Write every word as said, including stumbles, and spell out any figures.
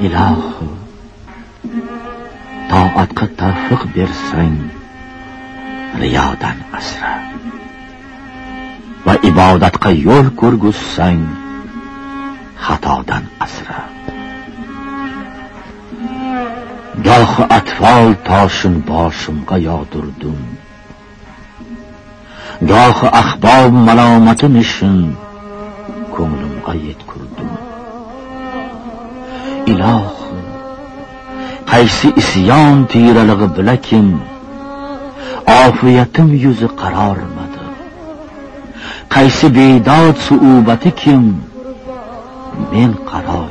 ilohi toatga tavfiq bersang riyodan asra va ibodatga yo'l ko'rguzsang xatodan asra. Gohi atfol toshin boshimga yog'dirdim, gohi ahbob malomatin ishin ko'nglimga yetkurdim. Ilohi qaysi isyon tiralig'i bilakim ofiyatim yuzi qarormadi, qaysi bedod suubati kim men qaror